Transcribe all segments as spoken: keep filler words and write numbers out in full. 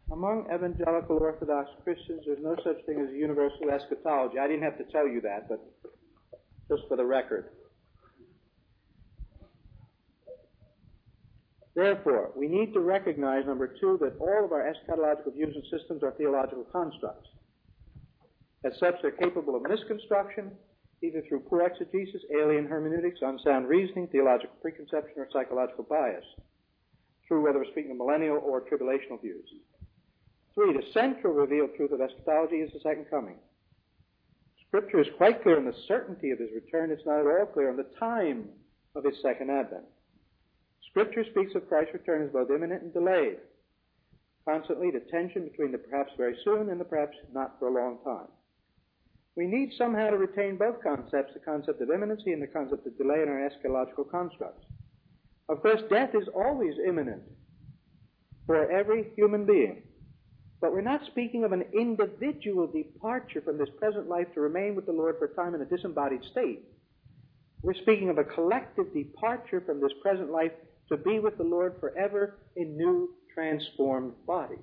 Among evangelical Orthodox Christians, there's no such thing as a universal eschatology. I didn't have to tell you that, but just for the record. Therefore, we need to recognize, number two, that all of our eschatological views and systems are theological constructs. As such, they're capable of misconstruction, either through poor exegesis, alien hermeneutics, unsound reasoning, theological preconception, or psychological bias, through whether we're speaking of millennial or tribulational views. Three, the central revealed truth of eschatology is the second coming. Scripture is quite clear on the certainty of his return. It's not at all clear on the time of his second advent. Scripture speaks of Christ's return as both imminent and delayed. Constantly, the tension between the perhaps very soon and the perhaps not for a long time. We need somehow to retain both concepts, the concept of imminency and the concept of delay in our eschatological constructs. Of course, death is always imminent for every human being. But we're not speaking of an individual departure from this present life to remain with the Lord for a time in a disembodied state. We're speaking of a collective departure from this present life to be with the Lord forever in new, transformed bodies.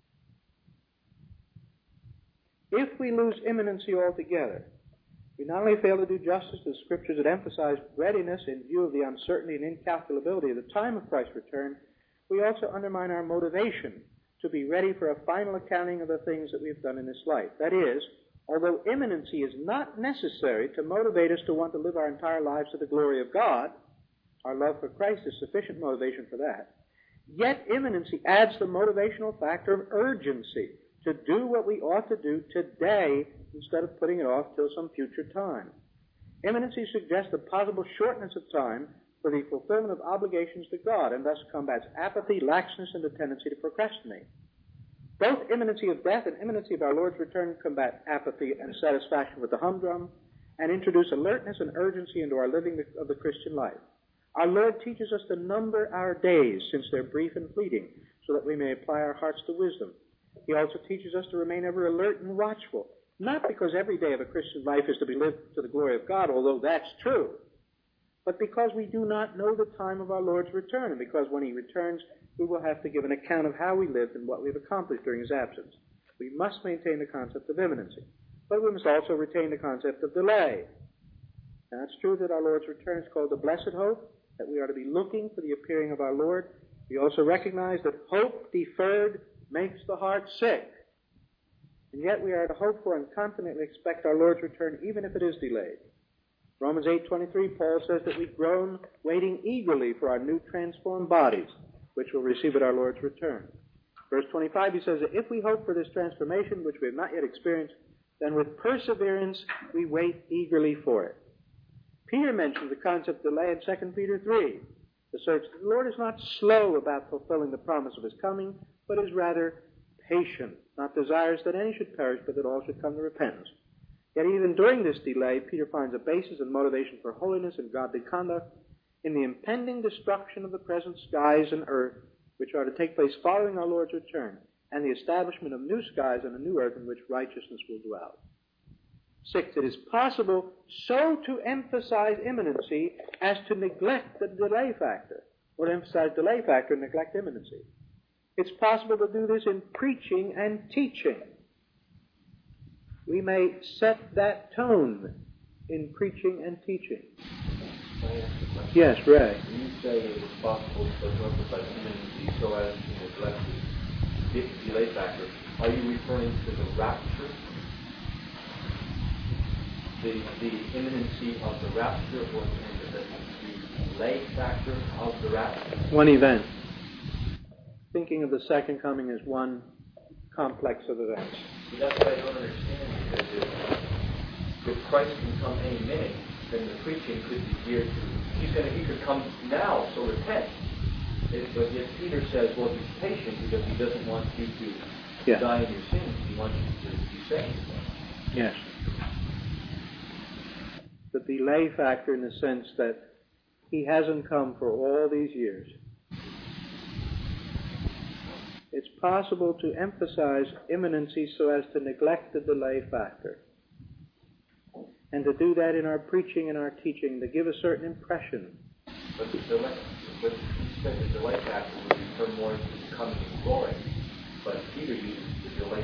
If we lose imminency altogether, we not only fail to do justice to the Scriptures that emphasize readiness in view of the uncertainty and incalculability of the time of Christ's return, we also undermine our motivation to be ready for a final accounting of the things that we've done in this life. That is, although imminency is not necessary to motivate us to want to live our entire lives to the glory of God, our love for Christ is sufficient motivation for that, yet imminency adds the motivational factor of urgency to do what we ought to do today instead of putting it off till some future time. Imminency suggests the possible shortness of time for the fulfillment of obligations to God, and thus combats apathy, laxness, and the tendency to procrastinate. Both imminency of death and imminency of our Lord's return combat apathy and satisfaction with the humdrum, and introduce alertness and urgency into our living of the Christian life. Our Lord teaches us to number our days, since they're brief and fleeting, so that we may apply our hearts to wisdom. He also teaches us to remain ever alert and watchful, not because every day of a Christian life is to be lived to the glory of God, although that's true, but because we do not know the time of our Lord's return, and because when he returns, we will have to give an account of how we lived and what we've accomplished during his absence. We must maintain the concept of imminency, but we must also retain the concept of delay. Now, it's true that our Lord's return is called the blessed hope, that we are to be looking for the appearing of our Lord. We also recognize that hope deferred makes the heart sick. And yet we are to hope for and confidently expect our Lord's return, even if it is delayed. Romans eight twenty-three, Paul says that we groan, waiting eagerly for our new transformed bodies, which we'll receive at our Lord's return. Verse twenty-five, he says that if we hope for this transformation, which we have not yet experienced, then with perseverance we wait eagerly for it. Peter mentions the concept of delay in Second Peter three. The search that the Lord is not slow about fulfilling the promise of his coming, but is rather patient, not desirous that any should perish, but that all should come to repentance. Yet even during this delay, Peter finds a basis and motivation for holiness and godly conduct in the impending destruction of the present skies and earth, which are to take place following our Lord's return, and the establishment of new skies and a new earth in which righteousness will dwell. Six, it is possible so to emphasize imminency as to neglect the delay factor, or to emphasize delay factor and neglect imminency. It's possible to do this in preaching and teaching. We may set that tone in preaching and teaching. Yes, Ray. When you say it is possible to emphasize imminency so as to neglect the delay factor, are you referring to the rapture? The, the imminency of the rapture, or the, the delay factor of the rapture? One event. Thinking of the second coming as one complex of events. See, that's what I don't understand, because if, if Christ can come any minute, then the preaching could be geared to, he's going to, he could come now, so repent. If, but if Peter says, well, he's patient because he doesn't want you to yeah. die in your sins, he wants you to be saved. Yes. The delay factor in the sense that he hasn't come for all these years. It's possible to emphasize imminency so as to neglect the delay factor. And to do that in our preaching and our teaching, to give a certain impression. But the delay, but he said the delay factor would refer more to the coming in glory. But Peter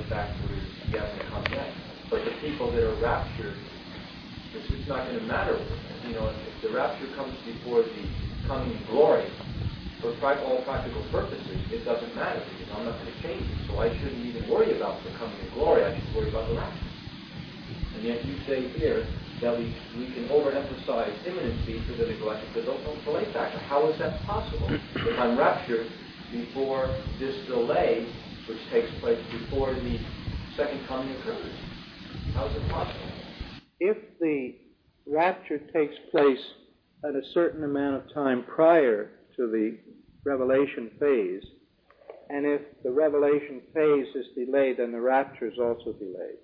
right back where he hasn't come yet. But the people that are raptured, it's, it's not going to matter. You know, if, if the rapture comes before the coming glory, for all practical purposes, it doesn't matter because I'm not going to change it. So I shouldn't even worry about the coming glory. I should worry about the rapture. And yet you say here that we, we can overemphasize imminency to the neglect of the delay factor. How is that possible? If I'm raptured before this delay, which takes place before the second coming occurs, how is it possible? If the rapture takes place at a certain amount of time prior to the revelation phase, and if the revelation phase is delayed, then the rapture is also delayed.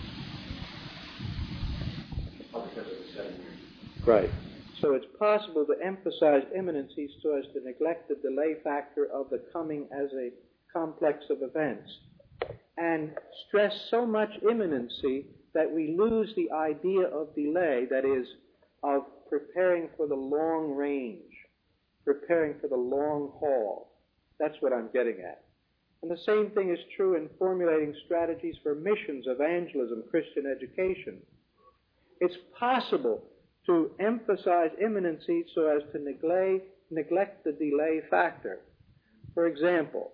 Right. So it's possible to emphasize imminency so as to neglect the delay factor of the coming as a complex of events, and stress so much imminency that we lose the idea of delay, that is, of preparing for the long range, preparing for the long haul. That's what I'm getting at. And the same thing is true in formulating strategies for missions, evangelism, Christian education. It's possible to emphasize imminency so as to neglect, neglect the delay factor. For example,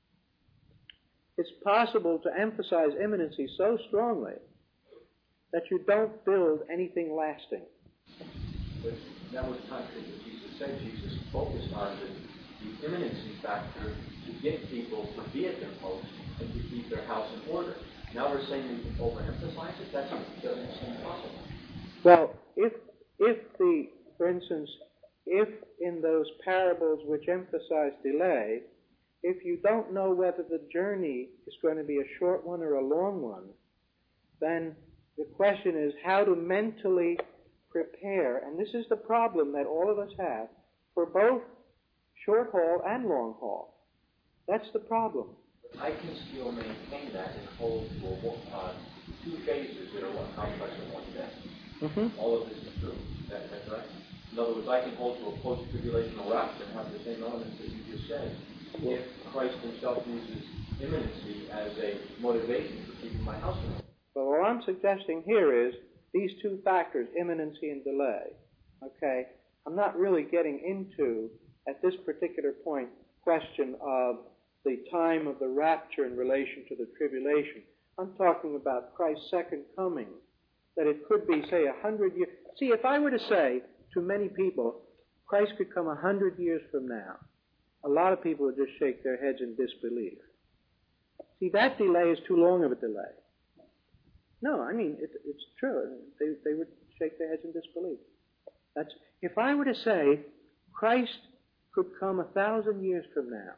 it's possible to emphasize imminency so strongly that you don't build anything lasting. But that was contrary to what Jesus said. Jesus focused on the, the imminency factor to get people to be at their post and to keep their house in order. Now we're saying we can overemphasize it? That doesn't seem possible. Well, if if the, for instance, if in those parables which emphasize delay, if you don't know whether the journey is going to be a short one or a long one, then the question is how to mentally prepare, and this is the problem that all of us have, for both short haul and long haul. That's the problem. I can still maintain that and hold to uh, two phases that are one complex and one dense. Mm-hmm. All of this is true. That, that's right. In other words, I can hold to a post-tribulational rapture and have the same elements that you just said. If Christ himself uses imminency as a motivation for keeping my house in order. Well, what I'm suggesting here is these two factors, imminency and delay. Okay? I'm not really getting into, at this particular point, question of the time of the rapture in relation to the tribulation. I'm talking about Christ's second coming, that it could be, say, a hundred years. See, if I were to say to many people, Christ could come a hundred years from now, a lot of people would just shake their heads in disbelief. See, that delay is too long of a delay. No, I mean, it, it's true. They, they would shake their heads in disbelief. That's, if I were to say, Christ could come a thousand years from now,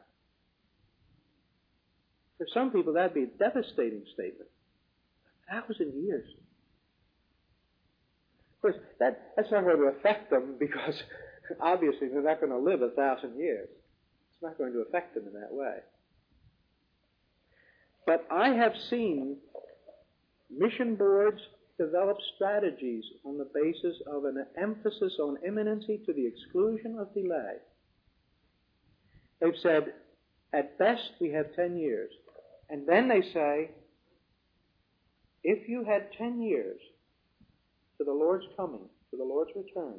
for some people that would be a devastating statement. A thousand years. Of course, that, that's not going to affect them because obviously they're not going to live a thousand years. It's not going to affect them in that way. But I have seen mission boards develop strategies on the basis of an emphasis on imminency to the exclusion of delay. They've said, at best we have ten years. And then they say, if you had ten years to the Lord's coming, to the Lord's return,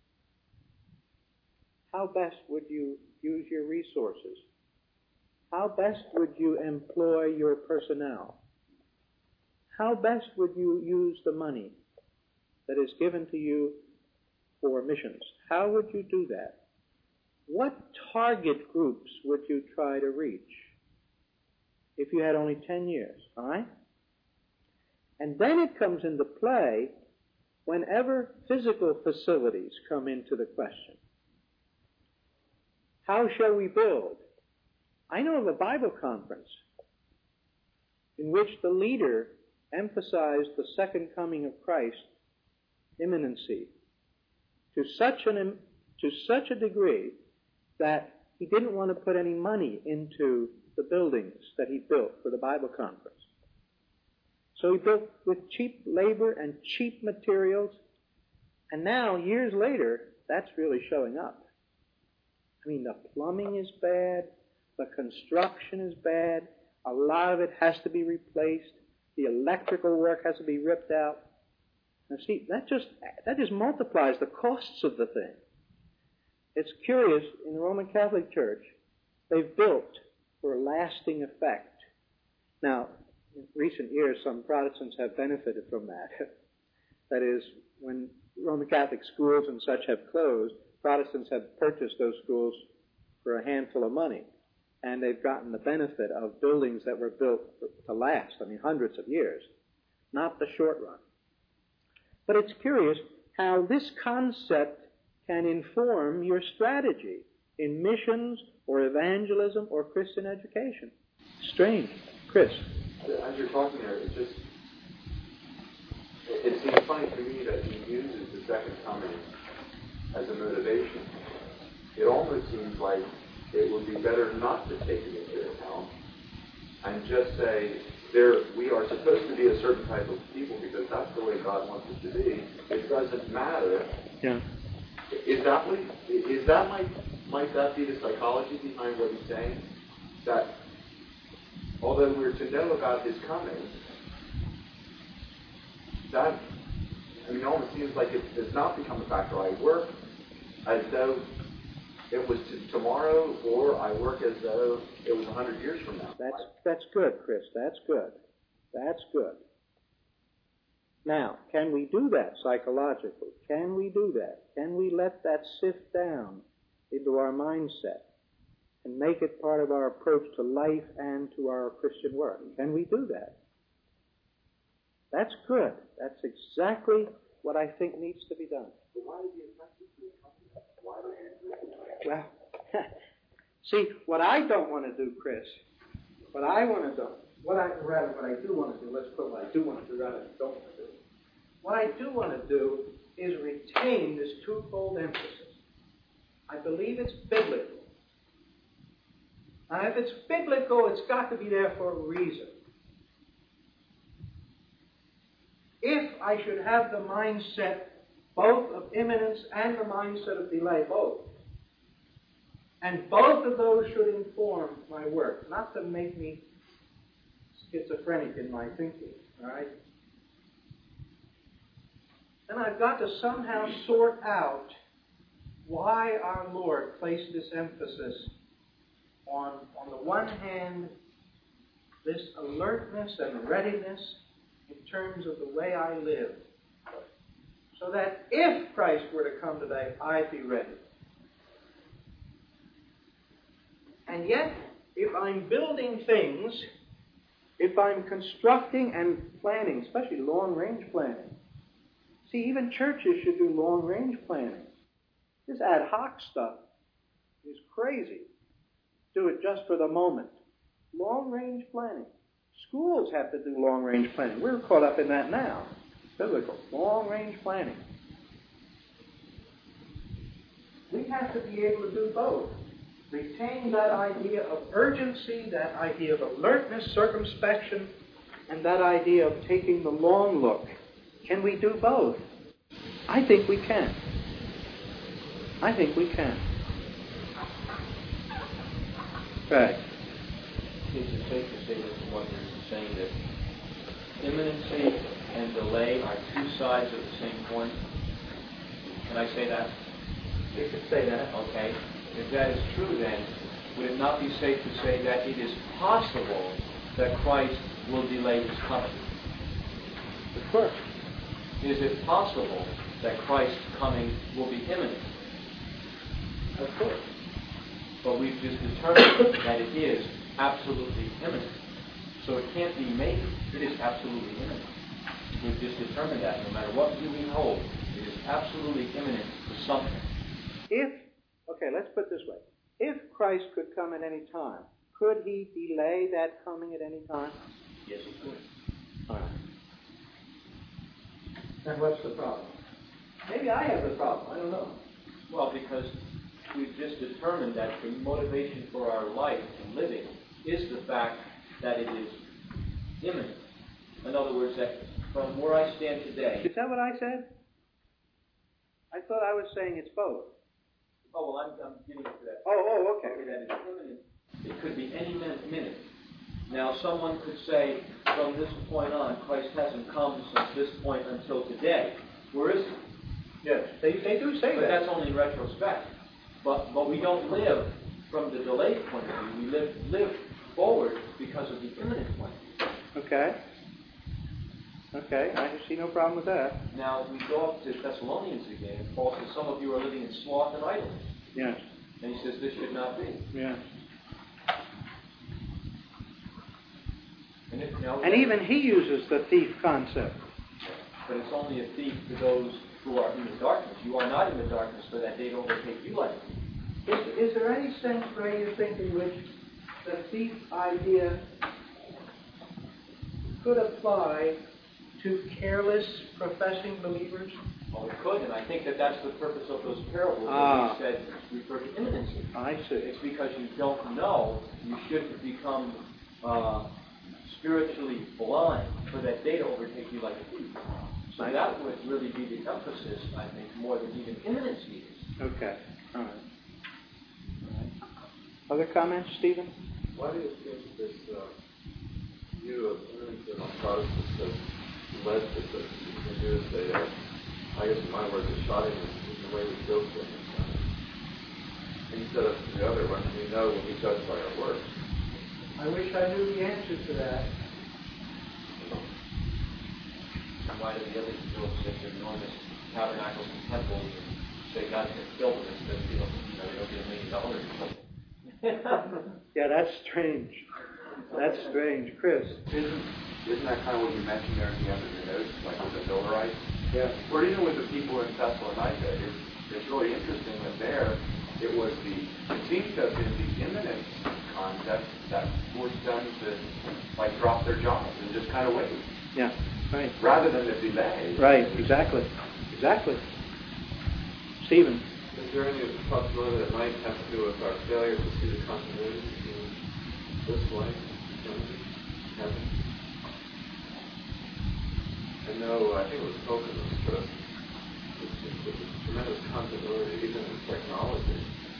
how best would you use your resources? How best would you employ your personnel? How best would you use the money that is given to you for missions? How would you do that? What target groups would you try to reach if you had only ten years? All right? And then it comes into play whenever physical facilities come into the question. How shall we build? I know of a Bible conference in which the leader emphasized the second coming of Christ, imminency, to such an to such a degree that he didn't want to put any money into the buildings that he built for the Bible conference. So he built with cheap labor and cheap materials, and now, years later, that's really showing up. I mean, the plumbing is bad, the construction is bad, A lot of it has to be replaced. The electrical work has to be ripped out. Now see, that just, that just multiplies the costs of the thing. It's curious, in the Roman Catholic Church, they've built for a lasting effect. Now, in recent years, some Protestants have benefited from that. That is, when Roman Catholic schools and such have closed, Protestants have purchased those schools for a handful of money. And they've gotten the benefit of buildings that were built to last, I mean, hundreds of years, not the short run. But it's curious how this concept can inform your strategy in missions or evangelism or Christian education. Strange. Chris? As you're talking there, it just, it seems funny to me that he uses the second coming as a motivation. It almost seems like it would be better not to take it into account and just say, there, we are supposed to be a certain type of people because that's the way God wants us to be. It doesn't matter. Yeah. Is that what, is that might, might that be the psychology behind what he's saying? That although we're to know about his coming, that, I mean, it almost seems like it does not become a factor. I work as though it was to tomorrow, or I work as though it was a hundred years from now. That's that's good, Chris. That's good. That's good. Now, can we do that psychologically? Can we do that? Can we let that sift down into our mindset and make it part of our approach to life and to our Christian work? Can we do that? That's good. That's exactly what I think needs to be done. But why is he attracted to it? Why would he? Well, see, what I don't want to do, Chris, what I want to do, what I, rather what I do want to do, let's put what I do want to do rather than don't want to do. What I do want to do is retain this twofold emphasis. I believe it's biblical. Now, if it's biblical, it's got to be there for a reason. If I should have the mindset both of imminence and the mindset of delay, both, and both of those should inform my work, not to make me schizophrenic in my thinking, all right? Then I've got to somehow sort out why our Lord placed this emphasis on, on the one hand, this alertness and readiness in terms of the way I live, so that if Christ were to come today, I'd be ready. And yet, if I'm building things, if I'm constructing and planning, especially long-range planning, see, even churches should do long-range planning. This ad hoc stuff is crazy. Do it just for the moment. Long-range planning. Schools have to do long-range planning. We're caught up in that now. Biblical. Long-range planning. We have to be able to do both. Retain that idea of urgency, that idea of alertness, circumspection, and that idea of taking the long look. Can we do both? I think we can. I think we can. Right. Is it safe to say that what you're saying that imminency and delay are two sides of the same coin? Can I say that? You could say that. Okay. If that is true, then, would it not be safe to say that it is possible that Christ will delay his coming? Of course. Is it possible that Christ's coming will be imminent? Of course. But we've just determined that it is absolutely imminent. So it can't be maybe. It is absolutely imminent. We've just determined that no matter what view we hold, it is absolutely imminent for something. If, okay, let's put it this way. If Christ could come at any time, could he delay that coming at any time? Yes, he could. All right. Then what's the problem? Maybe I have the problem. I don't know. Well, because we've just determined that the motivation for our life and living is the fact that it is imminent. In other words, that from where I stand today... Is that what I said? I thought I was saying it's both. Oh, well, I'm, I'm getting to that. Oh, oh, okay. okay. That it's imminent. It could be any minute, minute. Now, someone could say, from this point on, Christ hasn't come since this point until today. Where is he? Yes, they, they do say but that. But that's only in retrospect. But but we don't live from the delayed point of view. We live live forward because of the imminent point of view. Okay. Okay, I see no problem with that. Now, we go up to Thessalonians again, and Paul says, some of you are living in sloth and idleness. Yes. And he says, this should not be. Yes. And, it, now, and even he uses the thief concept. But it's only a thief to those who are in the darkness. You are not in the darkness, for that day to overtake you like a thief. Is, is there any sense, Ray, you think, in which the thief idea could apply to careless professing believers? Well, it could, and I think that that's the purpose of those parables Ah. that he said refer to imminency. I see. It's because you don't know, you should become uh, spiritually blind for that day to overtake you like a thief. So I that would really be the emphasis, I think, more than even imminency is. Okay. All right. All right. Other comments, Stephen? Why do you think this uh, view of imminency among Protestants has led to such continuous, they, uh, I guess in my words, a shot in the way we go to it, instead of the other one, we know when we judge by our works. I wish I knew the answer to that. And why do the other build such enormous tabernacles and temples and say God can fill them instead of, you know, they don't get a million dollars or something? Yeah, that's strange. That's strange. Chris? Isn't, isn't that kind of what you mentioned there at the end of your notes, like with the Millerites? Yeah. Or even with the people in Thessalonica, it's, it's really interesting that there, it was the, it seems to have been the imminent concept that forced them to, like, drop their jobs and just kind of wait. Yeah, right. Rather than the delay. Right, exactly. Exactly. Stephen? Is there any possibility that it might have to do with our failure to see the continuity between this life and heaven? I know, I think it was spoken of the with tremendous continuity, even in technology.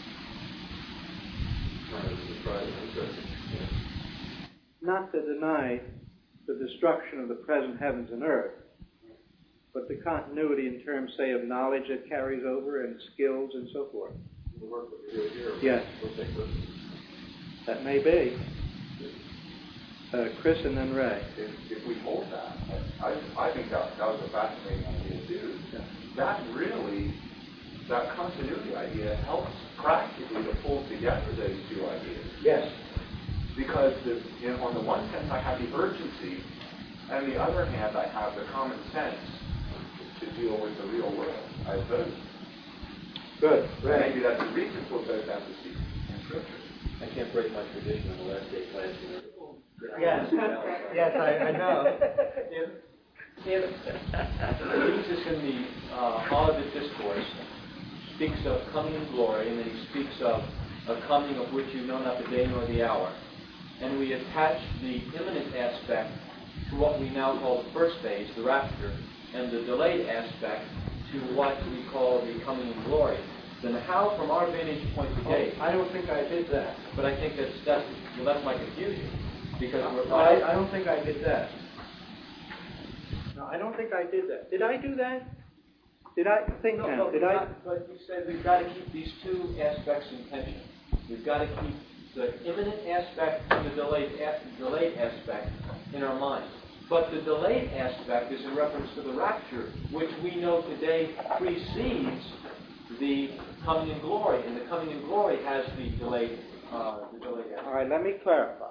Kind of surprising, interesting. Yeah. Not to deny the destruction of the present heavens and earth, but the continuity in terms, say, of knowledge that carries over and skills and so forth. The work that we do here. Yes. We'll take this. That may be. Uh, Chris and then Ray. If, if we hold that, I, I think that, that was a fascinating idea too. Yeah. That really, that continuity idea helps practically to pull together those two ideas. Yes. Because the, you know, on the one hand I have the urgency, and on the other hand I have the common sense to deal with the real world, I suppose. Good. Ray. Maybe that's the reason for both emphases in Scripture. I can't break my tradition on the last day class. Yes. Yes, I, I know. If, if Jesus in the uh, Olivet Discourse speaks of coming in glory, and then he speaks of a coming of which you know not the day nor the hour, and we attach the imminent aspect to what we now call the first phase, the rapture, and the delayed aspect to what we call the coming in glory, then how, from our vantage point today, Oh, I don't think I did that. but I think that's, that's well, that's my confusion, because we're No, I, I don't think I did that. No, I don't think I did that. Did I do that? Did I think no, now? but Did we've I? got- But you said we've got to keep these two aspects in tension. We've got to keep the imminent aspect and the delayed, as- delayed aspect in our minds. But the delayed aspect is in reference to the rapture, which we know today precedes the coming in glory, and the coming in glory has the delayed, uh, the delayed aspect. All right, let me clarify.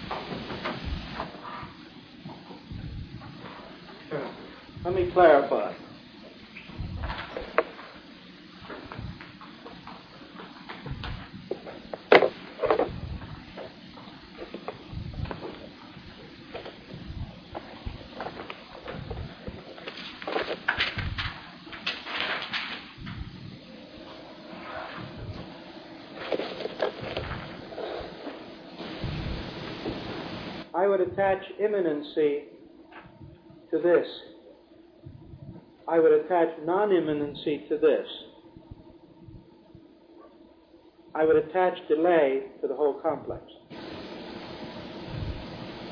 Let me clarify. I would attach imminency to this. I would attach non-imminency to this. I would attach delay to the whole complex.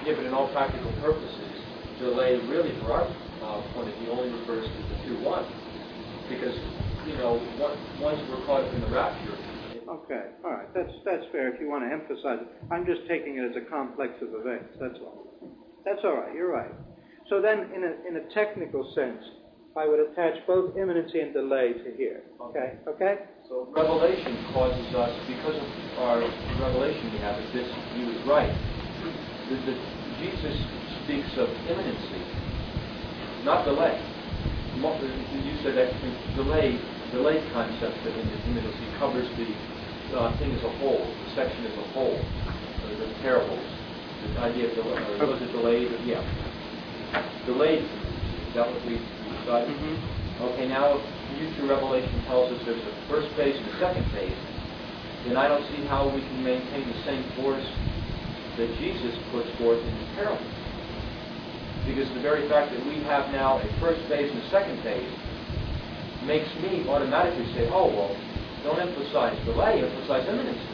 Yeah, but in all practical purposes, delay really, from our uh, point of view, only refers to the two one. Because, you know, once, once we're caught up in the rapture. Okay, all right, that's that's fair if you want to emphasize it. I'm just taking it as a complex of events, that's all. That's all right, you're right. So then, in a, in a technical sense, I would attach both imminency and delay to here. Okay, okay? So revelation causes us, because of our revelation we have, if this view is right, the, the, Jesus speaks of imminency, not delay. You said that delay, delay concept of imminency covers the uh, thing as a whole, the section as a whole, the, the parables, the idea of delay. Uh, was it delayed? Yeah. Delayed, is that what we decided? Mm-hmm. Okay, now future revelation tells us there's a first phase and a second phase. Then I don't see how we can maintain the same force that Jesus puts forth in the parables. Because the very fact that we have now a first phase and a second phase makes me automatically say, oh, well, don't emphasize delay, emphasize imminency.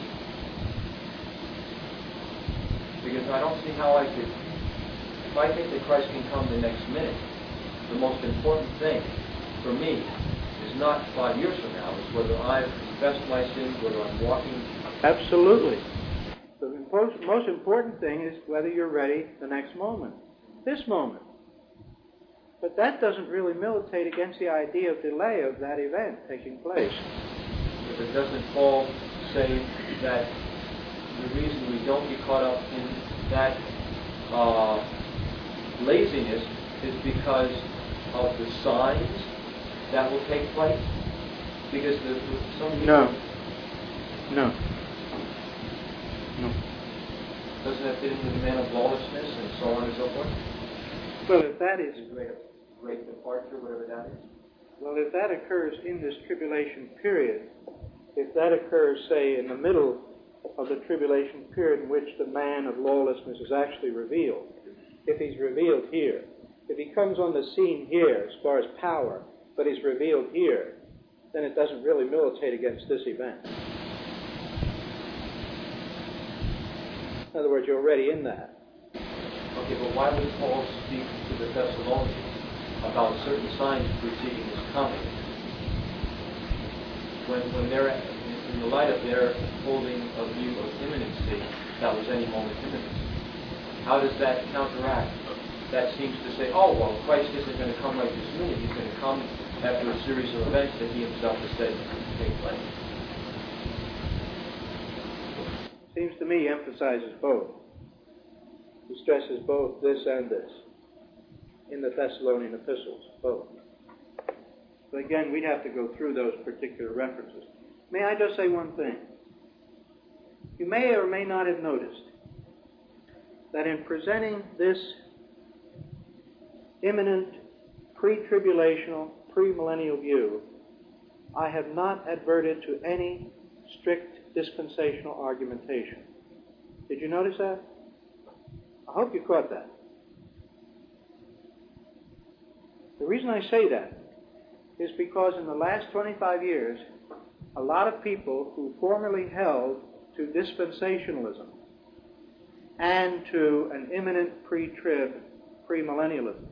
Because I don't see how I could, if I think that Christ can come the next minute, the most important thing for me is not five years from now, it's whether I've confessed my sins, whether I'm walking. Absolutely. The most, most important thing is whether you're ready the next moment, this moment. But that doesn't really militate against the idea of delay of that event taking place. If it doesn't Paul say that the reason we don't get caught up in that uh, laziness is because of the signs that will take place? Because the, the, some people... No. No. No. Doesn't that fit into the man of lawlessness and so on and so forth? Well, if that is... A great, great departure, whatever that is. Well, if that occurs in this tribulation period, if that occurs, say, in the middle of the tribulation period in which the man of lawlessness is actually revealed, if he's revealed here, if he comes on the scene here as far as power, but he's revealed here, then it doesn't really militate against this event. In other words, you're already in that. Okay, but why would Paul speak to the Thessalonians about certain signs preceding his coming? When, when they're, in the light of their holding a view of imminency, that was any moment imminent. How does that counteract? That seems to say, oh, well, Christ isn't going to come right this minute. He's going to come after a series of events that he himself has said will take place. Seems to me he emphasizes both. He stresses both this and this in the Thessalonian epistles, both. But again, we'd have to go through those particular references. May I just say one thing? You may or may not have noticed that in presenting this imminent, pre-tribulational, pre-millennial view, I have not adverted to any strict dispensational argumentation. Did you notice that? I hope you caught that. The reason I say that is because in the last twenty-five years, a lot of people who formerly held to dispensationalism and to an imminent pre-trib, premillennialism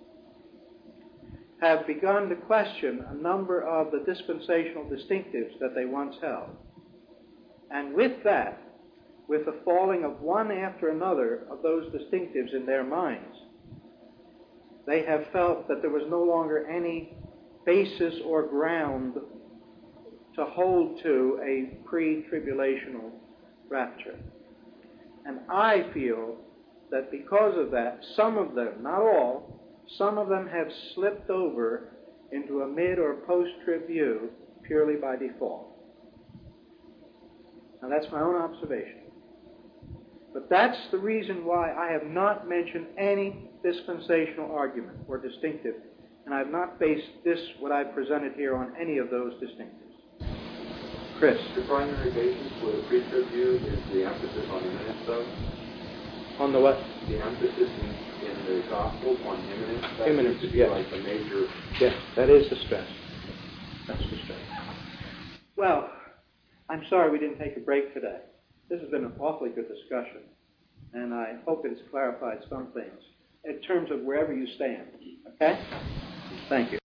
have begun to question a number of the dispensational distinctives that they once held. And with that, with the falling of one after another of those distinctives in their minds, they have felt that there was no longer any basis or ground to hold to a pre-tribulational rapture. And I feel that because of that, some of them, not all, some of them have slipped over into a mid or post-trib view purely by default. Now that's my own observation. But that's the reason why I have not mentioned any dispensational argument or distinctive, and I have not based this, what I presented here, on any of those distinctives. Chris? The primary basis for the pre-trib view is the emphasis on imminence, though? On the what? The emphasis in, in the Gospels on imminence. That Imminence, seems to be yes. like the major... Yes, that is the stress. That's the stress. Well, I'm sorry we didn't take a break today. This has been an awfully good discussion. And I hope it has clarified some things in terms of wherever you stand. Okay? Thank you.